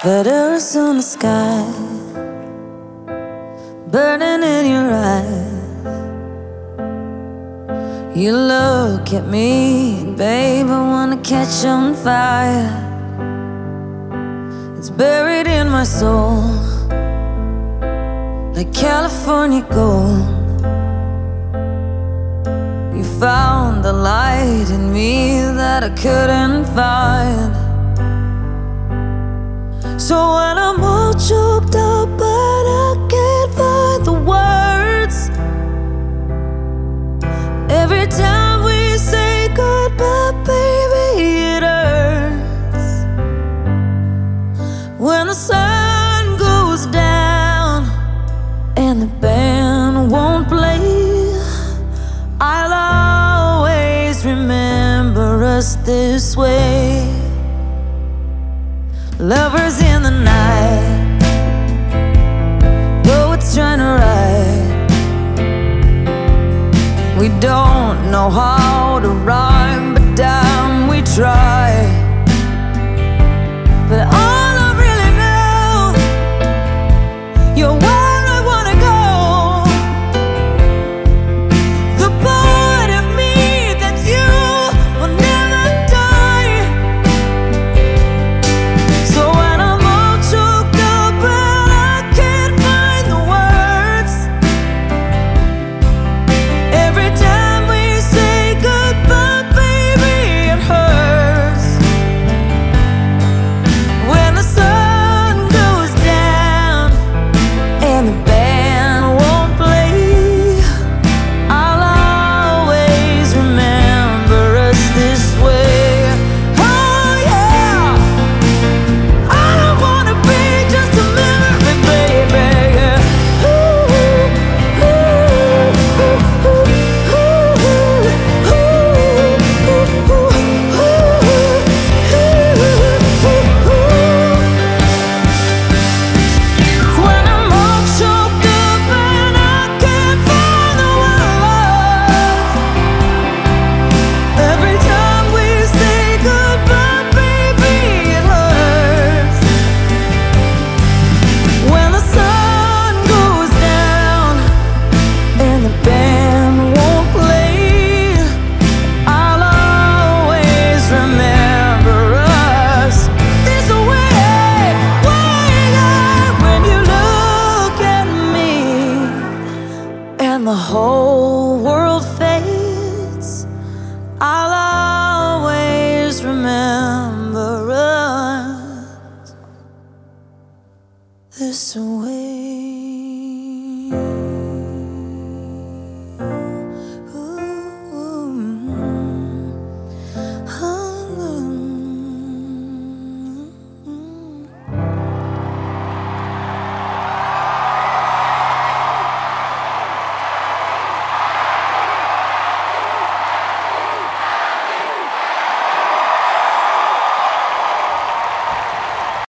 Letters on the sky, burning in your eyes. You look at me, and babe, I wanna catch on fire. It's buried in my soul, like California gold. You found the light in me that I couldn't find. So when I'm all choked up but I can't find the words, every time we say goodbye, baby, it hurts. When the sun goes down and the band won't play, I'll always remember us this way. Lovers in the night, poets trying to write. We don't know how to rhyme, but damn, we try. But all I really know, you're where I wanna go. The part of me that's you will never die. So when I'm all choked up and I can't find the words, every time we say goodbye, baby, it hurts. When the sun goes down and the band won't play, I'll always remember us this way. Oh yeah, I don't wanna be just a memory, baby. Yeah. Ooh, ooh, ooh, ooh, when I'm all choked up and I can't find the words, every time we say goodbye, baby, it hurts. When the sun goes down and the band won't play, I'll always remember us this way. When you look at me and the whole world fades, I'll always remember us this way.